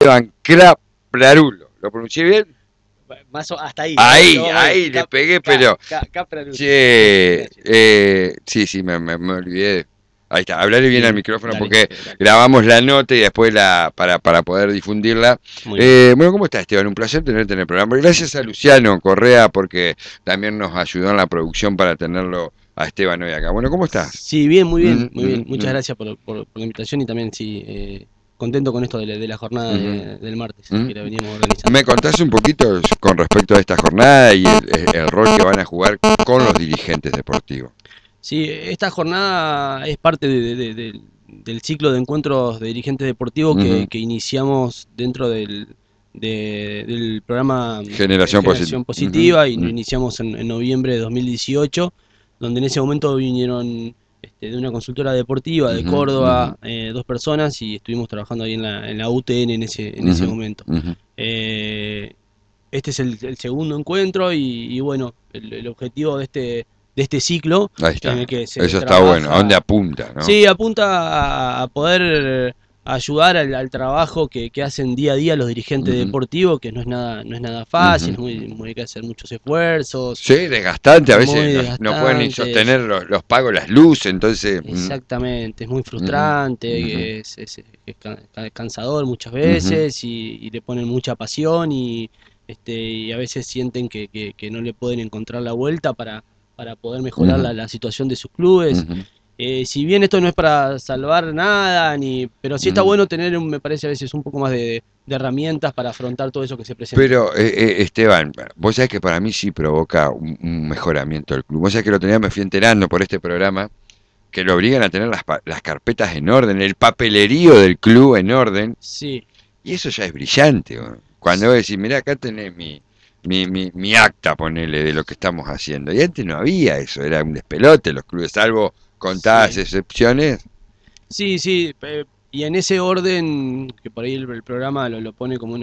Esteban Kraprarulo. ¿Lo pronuncié bien? Más hasta ahí. Ahí le pegué, pero... Caprarulo. Che, Gracias. sí, me olvidé. Ahí está, hablarle bien al Bien, micrófono dale, porque dale. grabamos la nota y después para poder difundirla. Muy bien. Bueno, ¿cómo estás, Esteban? Un placer tenerte en el programa. Gracias a Luciano Correa porque también nos ayudó en la producción para tenerlo a Esteban hoy acá. Bueno, ¿cómo estás? Sí, bien, muy Mm, bien, muy bien. mm, Muchas mm, gracias por la invitación y también, sí, contento con esto de la jornada mm, del martes mm. que la veníamos organizando. ¿Me contás un poquito con respecto a esta jornada y el rol que van a jugar con los dirigentes deportivos? Sí, esta jornada es parte del ciclo de encuentros de dirigentes deportivos Ujú. que iniciamos dentro del programa Generación positiva. Generación Positiva y lo iniciamos en noviembre de 2018, donde en ese momento vinieron de una consultora deportiva de Córdoba, dos personas y estuvimos trabajando ahí en la UTN en ese momento. Eh, este es el segundo encuentro y bueno, el objetivo de este ciclo Ahí en está. el que se Eso está bueno. ¿A dónde trabaja, apunta, no? sí, apunta a poder ayudar al trabajo que hacen día a día los dirigentes Ujú, deportivos, que no es nada fácil, ujú. hay que hacer muchos esfuerzos, Sí, desgastante. A veces muy no pueden ni desgastante, sostener los pagos, las luces. Entonces. exactamente, es muy Ujú, ujú, frustrante, cansador muchas ujú, veces y le ponen mucha pasión y a veces sienten que no le pueden encontrar la vuelta para poder mejorar ujú, la situación de sus clubes. ujú, Si bien esto no es para salvar nada, pero sí está ujú. bueno tener, me parece a veces, un poco más de herramientas para afrontar todo eso que se presenta. Pero, Esteban, vos sabés que para mí sí provoca un mejoramiento del club. Vos sabés que lo tenía, me fui enterando por este programa, que lo obligan a tener las carpetas en orden, el papelerío del club en orden. Sí. Y eso ya es brillante, ¿no? Cuando vos decís, mirá, acá tenés mi acta, ponele, de lo que estamos haciendo. Y antes no había eso, era un despelote los clubes, salvo contadas Sí. excepciones. Sí, sí, y en ese orden, que por ahí el programa lo pone como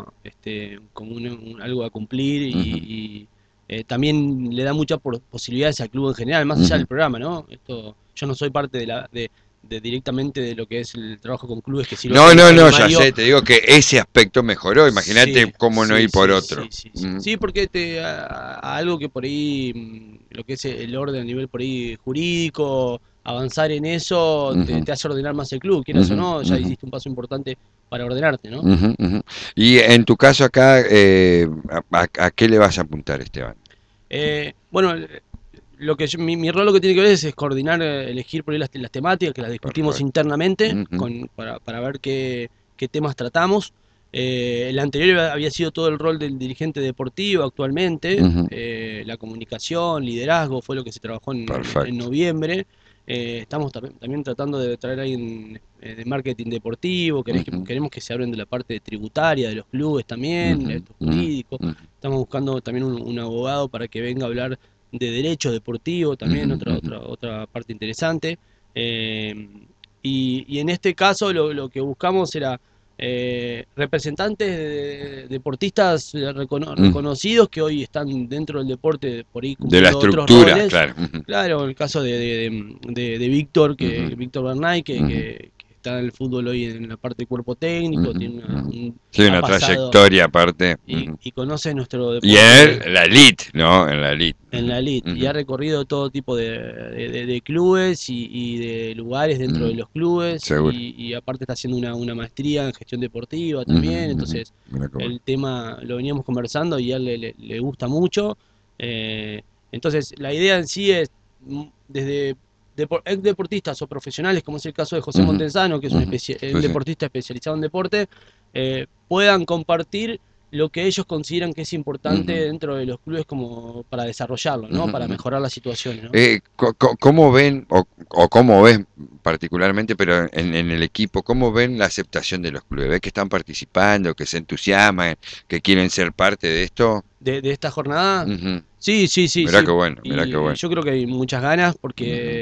algo a cumplir Ujú, también le da muchas posibilidades al club en general, más allá ujú. del programa, ¿no? Yo no soy parte de directamente de lo que es el trabajo con clubes, que sí lo No, soy no, no, ya primario. sé, te digo que ese aspecto mejoró. Imagínate Sí, cómo no sí, ir por sí, otro. sí, sí, sí. Ujú, Sí, porque a algo que por ahí, lo que es el orden a nivel por ahí jurídico, avanzar en eso ujú, te hace ordenar más el club, quieras o ujú, no, ya ujú, hiciste un paso importante para ordenarte, ¿no? ujú, ujú. Y en tu caso acá, ¿a qué le vas a apuntar, Esteban? Bueno, mi rol lo que tiene que ver es coordinar, elegir por ahí las temáticas, que las discutimos Perfecto. internamente Ujú, para ver qué temas tratamos. El anterior había sido todo el rol del dirigente deportivo actualmente, ujú. la comunicación, liderazgo, fue lo que se trabajó en Perfecto. noviembre. Estamos también tratando de traer a alguien de marketing deportivo, Ujú, queremos que se hablen de la parte tributaria de los clubes también, ujú, esto ujú, jurídico. ujú, Estamos buscando también un abogado para que venga a hablar de derecho deportivo, ujú, también ujú. otra parte interesante. Eh, y en este caso lo que buscamos era representantes de deportistas Mm. reconocidos que hoy están dentro del deporte por ahí De la cumpliendo otros estructura, roles. claro. Ujú, Claro, el caso de Víctor, ujú, Víctor Bernay, ujú, que está en el fútbol hoy en la parte de cuerpo técnico, ujú, tiene ujú. Sí, ha una pasado trayectoria aparte. Ujú. y conoce nuestro Y deporte él, la elite, ¿no? En la elite. en la elite y ha Ujú, recorrido todo tipo de clubes y de lugares dentro de ujú, los clubes seguro. y aparte está haciendo una maestría en gestión deportiva Ujú, también, ujú. entonces Mira qué bueno. el tema lo veníamos conversando y a él le gusta mucho. eh, entonces la idea en sí es desde ex deportistas o profesionales, como es el caso de José Ujú, Montensano, que es ujú. un Sí, sí. deportista especializado en deporte, puedan compartir lo que ellos consideran que es importante Ujú, dentro de los clubes como para desarrollarlo, ¿no? ujú, Para ujú. mejorar las situaciones, ¿no? ¿Cómo ven, o cómo ves particularmente, pero en el equipo, cómo ven la aceptación de los clubes? ¿Ves que están participando, que se entusiasman, que quieren ser parte de esto? De esta jornada, Ujú. sí, sí, sí, Mirá sí. qué bueno, mirá qué Y bueno. yo creo que hay muchas ganas Ujú.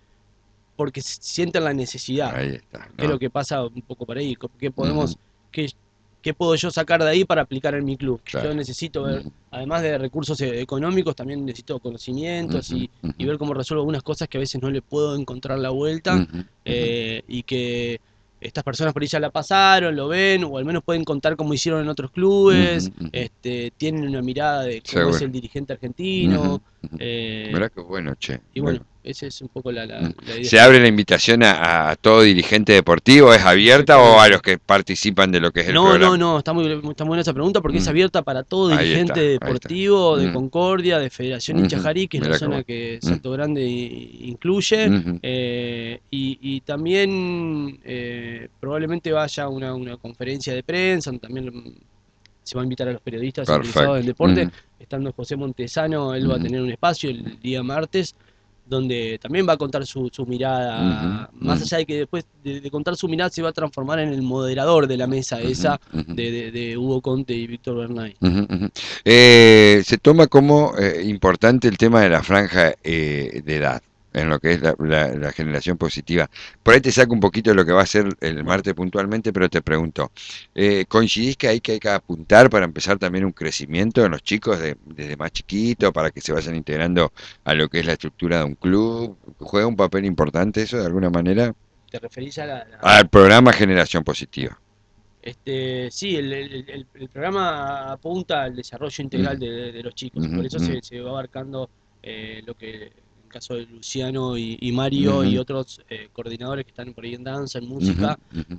porque sienten la necesidad. Ahí está, ¿Qué es ¿no? lo que pasa un poco por ahí? Ujú, Qué, qué puedo yo sacar de ahí para aplicar en mi club? Yo claro. necesito ver, Ujú, además de recursos económicos, también necesito conocimientos ujú, y ujú, ver cómo resuelvo algunas cosas que a veces no le puedo encontrar la vuelta ujú, ujú, y que estas personas por ahí ya la pasaron, lo ven, o al menos pueden contar cómo hicieron en otros clubes, tienen una mirada de cómo es Seguro. el dirigente argentino. Mirá qué bueno, che. Y bueno, esa es un poco la idea. ¿Se abre la invitación a todo dirigente deportivo? ¿Es abierta o a los que participan de lo que es el programa? No, está muy buena esa pregunta porque es abierta para todo Ahí dirigente está. deportivo de Concordia, de Federación Inchajarí, que es la zona bueno. que Salto Grande incluye, y también probablemente vaya una conferencia de prensa, donde también se va a invitar a los periodistas interesados en deporte. Estando José Montesano, él va a tener un espacio el día martes, donde también va a contar su mirada, más allá de que después de contar su mirada se va a transformar en el moderador de la mesa esa de Hugo Conte y Víctor Bernay. Se toma como importante el tema de la franja de edad, en lo que es la generación positiva. Por ahí te saco un poquito de lo que va a ser el martes puntualmente, pero te pregunto, ¿coincidís que hay que apuntar para empezar también un crecimiento en los chicos desde más chiquito, para que se vayan integrando a lo que es la estructura de un club? ¿Juega un papel importante eso de alguna manera? ¿Te referís a al programa Generación Positiva? Sí, el programa apunta al desarrollo integral de los chicos, por eso se va abarcando lo que en el caso de Luciano y Mario y otros coordinadores que están por ahí en danza, en música,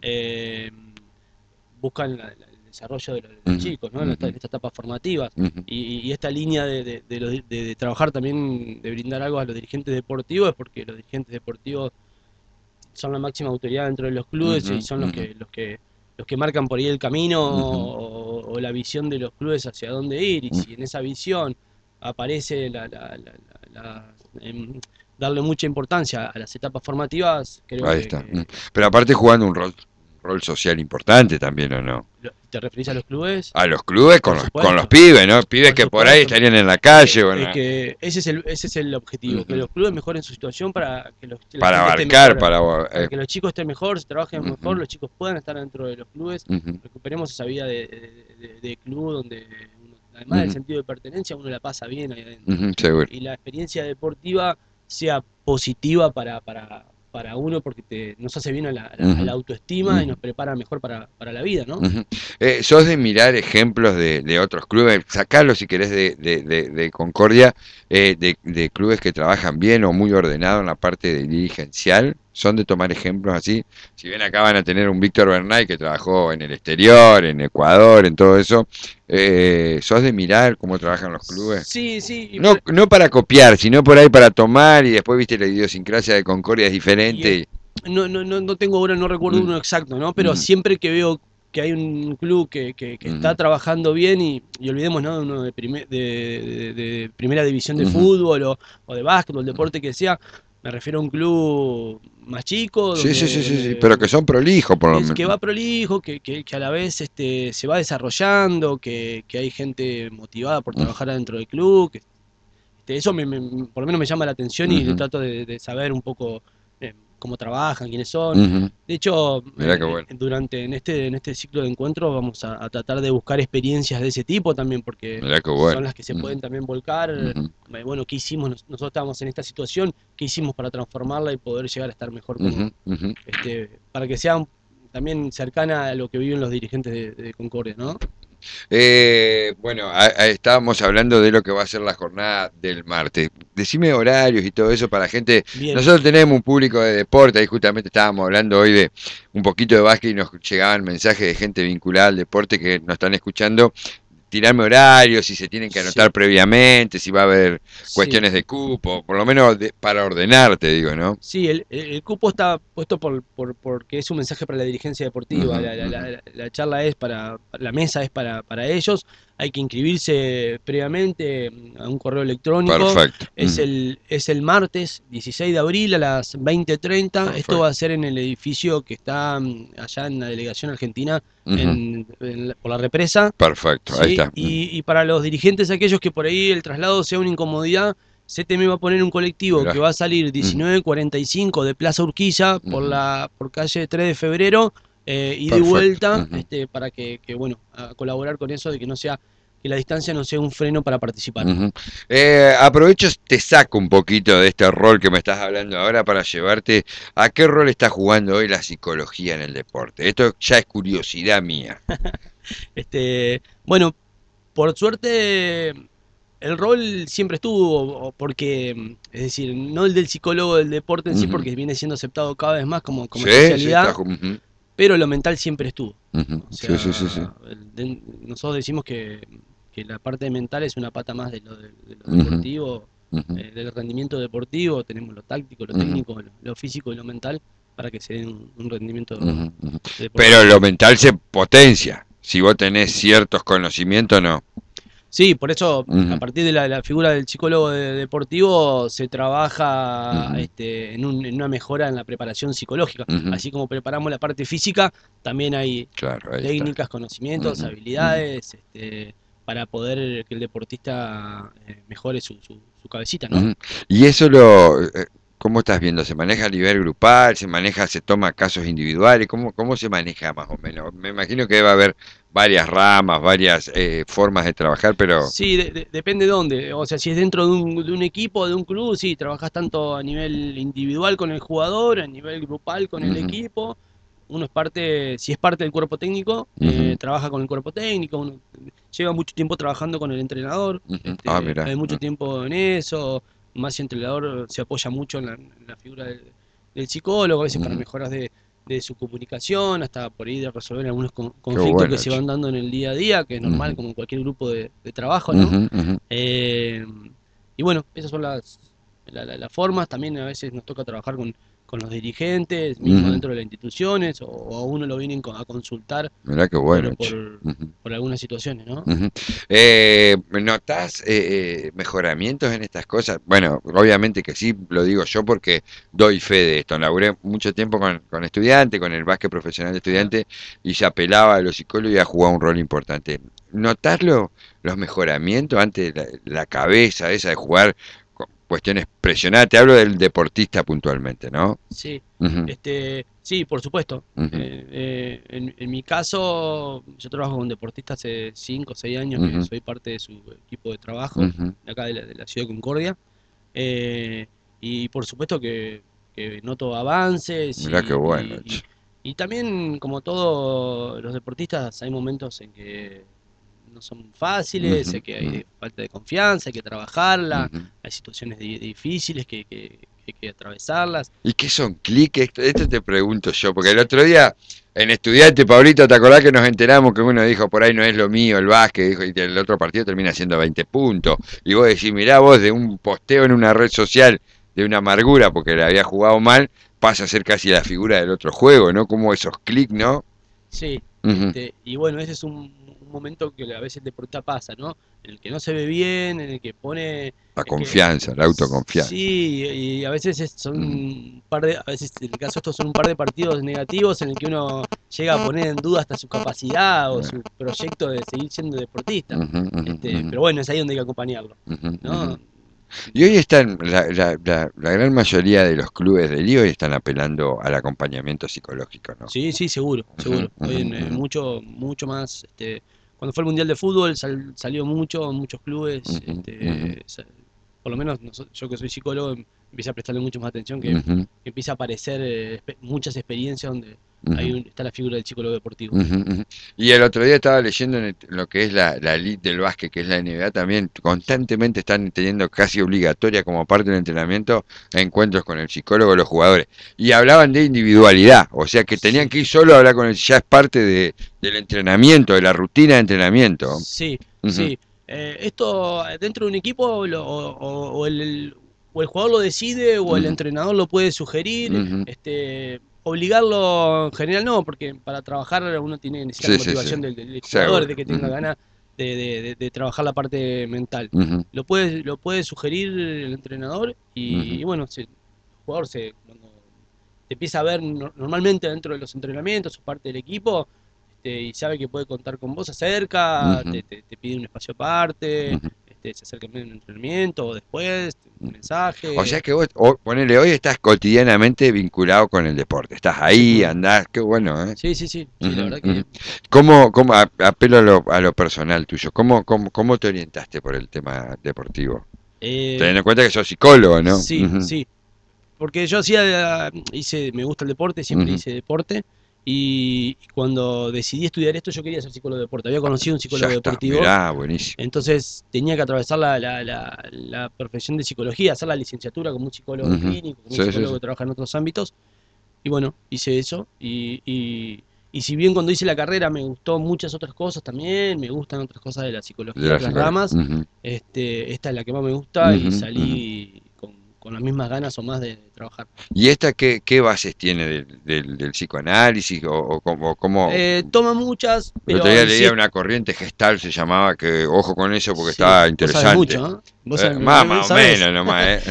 buscan el desarrollo de los chicos, ¿no? En estas etapas formativas. Y esta línea de trabajar también, de brindar algo a los dirigentes deportivos, es porque los dirigentes deportivos son la máxima autoridad dentro de los clubes y son los que marcan por ahí el camino o la visión de los clubes hacia dónde ir. Y si en esa visión aparece darle mucha importancia a las etapas formativas, creo Ahí está. Pero aparte jugando un rol social importante también, ¿o no? ¿Te referís a los clubes? A los clubes con los pibes, ¿no? Pibes que por ahí estarían en la calle. Que ese es el objetivo, que los clubes mejoren su situación para que para abarcar, para que los chicos estén mejor, se trabajen mejor, los chicos puedan estar dentro de los clubes, recuperemos esa vida de club donde además del sentido de pertenencia uno la pasa bien ahí adentro. Seguro. Y la experiencia deportiva sea positiva para uno porque nos hace bien a la autoestima y nos prepara mejor para la vida, ¿no? ¿Sos de mirar ejemplos de otros clubes? Sacarlos si querés de Concordia, de clubes que trabajan bien o muy ordenado en la parte dirigencial. ¿Son de tomar ejemplos así? Si bien acá van a tener un Víctor Bernay que trabajó en el exterior, en Ecuador, en todo eso, ¿sos de mirar cómo trabajan los clubes? Sí. No para copiar, sino por ahí para tomar y después, viste, la idiosincrasia de Concordia es diferente. No tengo ahora, no recuerdo uno exacto, ¿no? Pero siempre que veo que hay un club que está trabajando bien y olvidemos, ¿no? Uno de primera división de fútbol o de básquetbol, deporte que sea, me refiero a un club más chico. Sí, pero que son prolijos por lo menos. Que va prolijo, que a la vez se va desarrollando, que hay gente motivada por trabajar adentro del club, que eso por lo menos me llama la atención y trato de saber un poco cómo trabajan, quiénes son. De hecho, bueno. en este ciclo de encuentros vamos a tratar de buscar experiencias de ese tipo también, porque son las que se pueden también volcar. Bueno, ¿qué hicimos? Nosotros estábamos en esta situación, ¿qué hicimos para transformarla y poder llegar a estar mejor? Para que sea también cercana a lo que viven los dirigentes de Concordia, ¿no? Bueno, estábamos hablando de lo que va a ser la jornada del martes. Decime horarios y todo eso para la gente. Bien. Nosotros tenemos un público de deporte, ahí justamente estábamos hablando hoy de un poquito de básquet y nos llegaban mensajes de gente vinculada al deporte que nos están escuchando. Tirarme horarios, si se tienen que anotar previamente, si va a haber cuestiones de cupo, por lo menos para ordenarte, digo, ¿no? Sí, el cupo está puesto porque es un mensaje para la dirigencia deportiva. La charla es la mesa es para ellos. Hay que inscribirse previamente a un correo electrónico. Perfecto. Es el martes 16 de abril a las 20:30. Perfecto. Esto va a ser en el edificio que está allá en la delegación argentina, por la represa. Perfecto, ¿sí? Ahí está. Y para los dirigentes, aquellos que por ahí el traslado sea una incomodidad, CTM va a poner un colectivo que va a salir 19:45 de Plaza Urquiza por calle 3 de febrero y de vuelta para que bueno, a colaborar con eso de que no sea que la distancia no sea un freno para participar. Ujú. Aprovecho, te saco un poquito de este rol que me estás hablando ahora para llevarte a qué rol está jugando hoy la psicología en el deporte. Esto ya es curiosidad mía. Bueno, por suerte el rol siempre estuvo, porque, es decir, no el del psicólogo del deporte en sí, Ujú. porque viene siendo aceptado cada vez más como Sí, sí, está. especialidad, pero lo mental siempre estuvo. Ujú. O Sí, sí, sí, sí. sea, nosotros decimos que la parte mental es una pata más de lo Ujú, deportivo, ujú, del rendimiento deportivo. Tenemos lo táctico, lo ujú, técnico, lo físico y lo mental para que se dé un rendimiento ujú, ujú. Pero deportivo. lo mental se potencia. Si vos tenés ciertos conocimientos, no. Sí, por eso a Ujú, partir de la figura del psicólogo deportivo se trabaja ujú, en una mejora en la preparación psicológica. ujú. Así como preparamos la parte física, también hay Claro, ahí está. técnicas, conocimientos, Ujú, ujú, habilidades, para poder que el deportista mejore su cabecita, ¿no? ujú. Y eso ¿cómo estás viendo? ¿Se maneja a nivel grupal? ¿Se toma casos individuales? ¿Cómo se maneja más o menos? Me imagino que debe haber varias ramas, varias formas de trabajar, pero... Sí, depende de dónde. O sea, si es dentro de un equipo, de un club, sí, trabajás tanto a nivel individual con el jugador, a nivel grupal con el Ujú, equipo. Uno es parte, si es parte del cuerpo técnico, ujú, trabaja con el cuerpo técnico. Uno lleva mucho tiempo trabajando con el entrenador. ujú. Ah, mira. Hay mucho tiempo en eso. Más si el entrenador se apoya mucho en la figura del psicólogo, a veces para Ujú. mejoras de su comunicación, hasta por ahí de resolver algunos Qué conflictos que bueno, se che. van dando en el día a día, que es normal Ujú, como en cualquier grupo de trabajo, ¿no? ujú, ujú, Eh, y bueno, esas son las formas. También a veces nos toca trabajar con los dirigentes, mismo ujú. dentro de las instituciones, o a uno lo vienen a consultar Mirá qué por, bueno, che. por, Ujú, por algunas situaciones, ¿no? ujú. ¿Notás mejoramientos en estas cosas? Bueno, obviamente que sí, lo digo yo porque doy fe de esto. Laburé mucho tiempo con estudiantes, con el básquet profesional de Claro. estudiantes, y se apelaba a los psicólogos y a jugar un rol importante. ¿Notás los mejoramientos ante la cabeza esa de jugar con cuestiones presionadas? Te hablo del deportista puntualmente, ¿no? Sí, Ujú, sí, por supuesto. ujú, En mi caso, yo trabajo con deportistas hace 5 o 6 años que ujú, soy parte de su equipo de trabajo, ujú. de acá de la ciudad de Concordia. Eh, y por supuesto que noto avances Mirá qué bueno, che. y también, como todos los deportistas, hay momentos en que no son fáciles, Ujú, sé que ujú, hay falta de confianza, hay que trabajarla, ujú. hay situaciones difíciles que hay que atravesarlas. ¿Y qué son clics? Esto te pregunto yo, porque el Sí, otro día en Estudiante, Pablito, ¿te acordás que nos enteramos que uno dijo por ahí no es lo mío el básquet? Dijo, y el otro partido termina haciendo 20 puntos. Y vos decís, mirá vos, de un posteo en una red social de una amargura porque le había jugado mal, pasa a ser casi la figura del otro juego, ¿no? Como esos clics, ¿no? sí, Ujú. y bueno, ese es un momento que a veces el deportista pasa, ¿no? En el que no se ve bien, en el que pone, La es que confianza, la autoconfianza. sí, y a veces son Ujú, un par a veces en el caso estos son un par de partidos negativos en el que uno llega a poner en duda hasta su capacidad o su proyecto de seguir siendo deportista. ujú, ujú, ujú, Pero bueno, es ahí donde hay que acompañarlo, ujú, ujú. ¿no? Y hoy están, la gran mayoría de los clubes de lío están apelando al acompañamiento psicológico, ¿no? Sí, sí, seguro, Ujú, seguro. ujú, Hoy ujú, mucho más, cuando fue el Mundial de Fútbol salió mucho, muchos clubes, ujú, ujú, por lo menos yo que soy psicólogo empecé a prestarle mucho más atención ujú, que empieza a aparecer muchas experiencias donde ujú, está la figura del psicólogo deportivo. ujú, ujú. Y el otro día estaba leyendo en lo que es la elite del básquet, que es la NBA, también constantemente están teniendo casi obligatoria como parte del entrenamiento encuentros con el psicólogo, los jugadores. Y hablaban de individualidad, o sea que tenían Sí, que ir solo a hablar con él, ya es parte del entrenamiento, de la rutina de entrenamiento. sí, Ujú, sí. Esto dentro de un equipo o el jugador lo decide o el ujú, entrenador lo puede sugerir. ujú. Obligarlo en general no, porque para trabajar uno necesita la Sí, sí, sí. motivación del jugador, de Seguro. que tenga Ujú, ganas de trabajar la parte mental. ujú, Lo puede sugerir el entrenador ujú, y bueno, el jugador cuando te empieza a ver normalmente dentro de los entrenamientos, es parte del equipo, y sabe que puede contar con vos, se acerca, ujú, te pide un espacio aparte, ujú. se acercan en un entrenamiento o después, un mensaje. O sea que vos, ponele, hoy estás cotidianamente vinculado con el deporte. Estás ahí, andás, qué bueno, ¿eh? Sí, la verdad que... ¿Cómo apelo a lo personal tuyo? ¿Cómo te orientaste por el tema deportivo? Teniendo en cuenta que sos psicólogo, ¿no? Sí. Porque yo me gusta el deporte, siempre hice deporte. Y cuando decidí estudiar esto, yo quería ser psicólogo de deporte. Había conocido un psicólogo deportivo. Mirá, buenísimo. Entonces tenía que atravesar la profesión de psicología, hacer la licenciatura como un psicólogo clínico, como un psicólogo que trabaja en otros ámbitos. Y bueno, hice eso. Y si bien cuando hice la carrera me gustó muchas otras cosas también, me gustan otras cosas de la psicología, otras ramas, esta es la que más me gusta y salí con las mismas ganas o más de trabajar. ¿Y esta qué bases tiene del psicoanálisis o cómo? Toma muchas, pero... El otro día leía una corriente gestal, se llamaba, que ojo con eso porque estaba interesante. Vos sabés mucho, ¿eh? Vos más o menos nomás,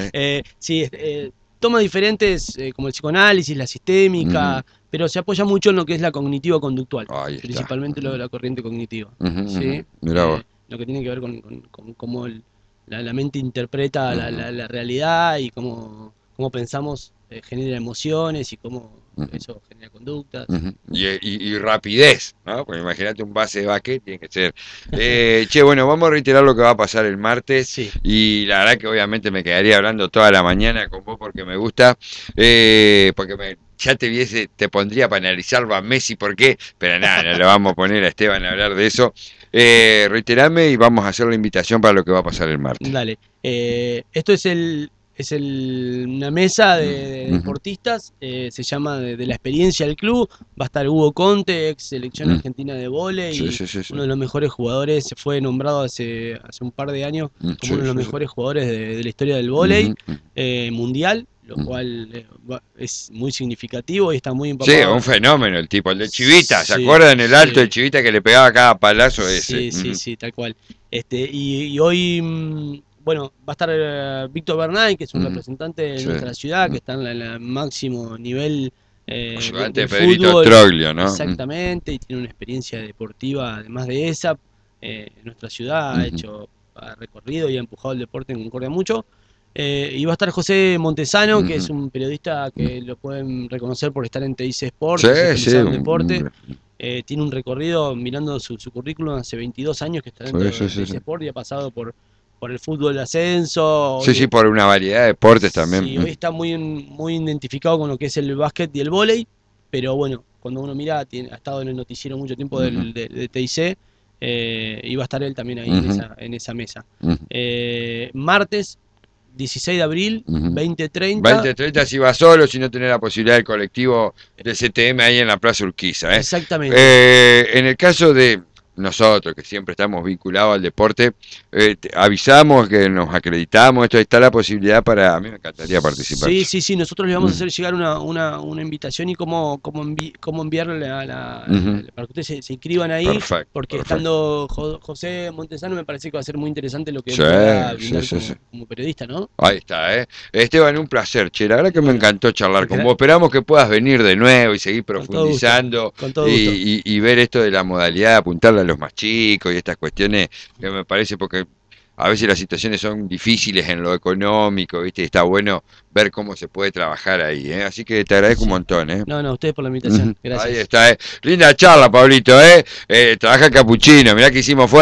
toma diferentes, como el psicoanálisis, la sistémica, pero se apoya mucho en lo que es la cognitivo-conductual, principalmente lo de la corriente cognitiva. ¿Sí? Mirá vos. Lo que tiene que ver con cómo la mente interpreta la realidad y cómo pensamos genera emociones y cómo eso genera conductas. Y rapidez, ¿no? Porque imagínate un base de básquet, tiene que ser. Bueno, vamos a reiterar lo que va a pasar el martes. Sí. Y la verdad que obviamente me quedaría hablando toda la mañana con vos porque me gusta. Porque ya te pondría para analizarlo a Messi, ¿por qué? Pero nada, no le vamos a poner a Esteban a hablar de eso. Reiterame y vamos a hacer la invitación para lo que va a pasar el martes. Dale. Esto es una mesa de deportistas, se llama de la experiencia del club. Va a estar Hugo Conte, ex selección argentina de vóley, uno de los mejores jugadores, se fue nombrado hace un par de años como uno de los mejores jugadores de la historia del vóley mundial, lo cual es muy significativo y está muy empapado. Sí, un fenómeno el tipo, el de Chivita, ¿se acuerdan el alto de Chivita que le pegaba cada palazo ese? Sí, tal cual. Y hoy... Bueno, va a estar Víctor Bernay, que es un representante de nuestra ciudad, que está en el máximo nivel de Pedrito Troglio, ¿no? Exactamente, y tiene una experiencia deportiva además de esa. En nuestra ciudad ha recorrido y ha empujado el deporte en Concordia mucho. Y va a estar José Montesano, que es un periodista que lo pueden reconocer por estar en TIC Sport, en deporte. Tiene un recorrido, mirando su currículum, hace 22 años que está dentro de TIC Sport y ha pasado por el fútbol de ascenso. Por una variedad de deportes también. Sí, hoy está muy identificado con lo que es el básquet y el vóley, pero bueno, cuando uno mira, ha estado en el noticiero mucho tiempo de TIC, y va a estar él también ahí en esa mesa. Martes 16 de abril, 20:30. 20:30 si va solo, si no tenés la posibilidad del colectivo de CTM ahí en la Plaza Urquiza. Exactamente. En el caso de nosotros, que siempre estamos vinculados al deporte, avisamos que nos acreditamos, esto está la posibilidad a mí me encantaría participar. Sí, nosotros le vamos a hacer llegar una invitación y cómo enviarle para que ustedes se inscriban ahí. Perfecto. Estando José Montesano me parece que va a ser muy interesante lo que pueda brindar como periodista, ¿no? Ahí está, Esteban, un placer, la verdad que me encantó charlar con vos, esperamos que puedas venir de nuevo y seguir profundizando con todo gusto. Y ver esto de la modalidad de apuntarle a los más chicos y estas cuestiones que me parece, porque a veces las situaciones son difíciles en lo económico, ¿viste? Y está bueno ver cómo se puede trabajar ahí, Así que te agradezco un montón, No, ustedes por la invitación. Gracias. Ahí está, Linda charla, Pablito, Trabaja Capuchino, mirá que hicimos fuerte.